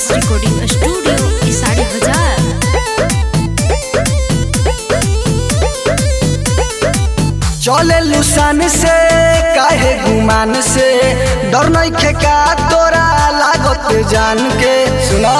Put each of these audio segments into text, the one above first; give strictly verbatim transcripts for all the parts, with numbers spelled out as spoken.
Voice recording studio Isari बाजार। चले Lausanne से काहे गुमान से डर नहीं खेका तोरा लागत जान के सुना।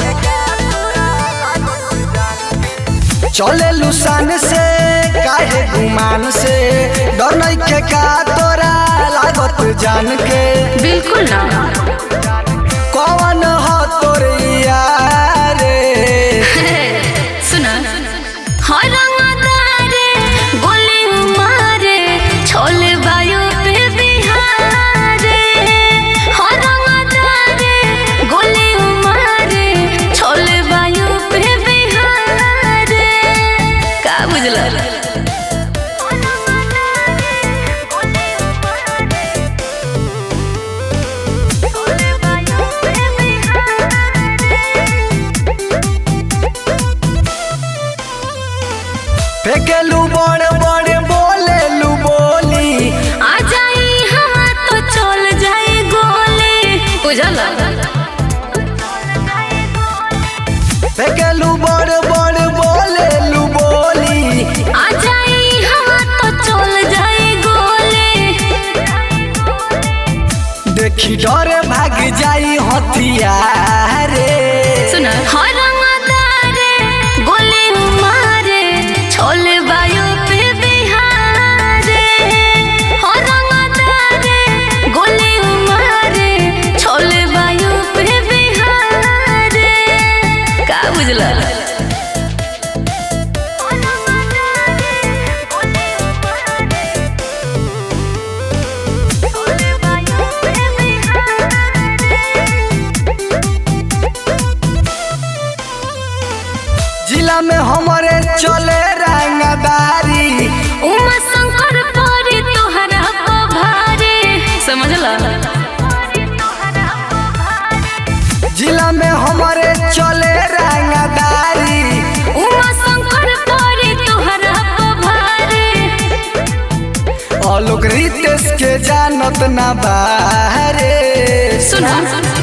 चले लुसान से काहे गुमान से डर नहीं खेका तोरा लागत जान के। बिल्कुल ना। कौन हो तोर यार सुना हर मदारे गोली मारे छोले बायु पे बिहारे। हर मदारे गोली मारे छोले बायु पे बिहारे। का बुझला फेंकेलू बड़े बड़े बोले लू बोली आ जाई हम तो चल जाए गोली। बुझला फेंकेलू बड़े बड़े बोले लू बोली आ जाई हम तो चल जाए गोली। देखी डरे भाग जाई हथियार सुना हर मदारे गोली मारे छोले बायु पे बिहारे। हर मदारे गोली मारे छोले बायु पे बिहारे। का बुझला जिला में हमारे चले रंगदारी उमा शंकर परी तोहरा को भारी। समझला जिला में हमारे चले रंगदारी उमा शंकर परी तोहरा को भारी। और लोग रितेश के जानत ना बारे सुना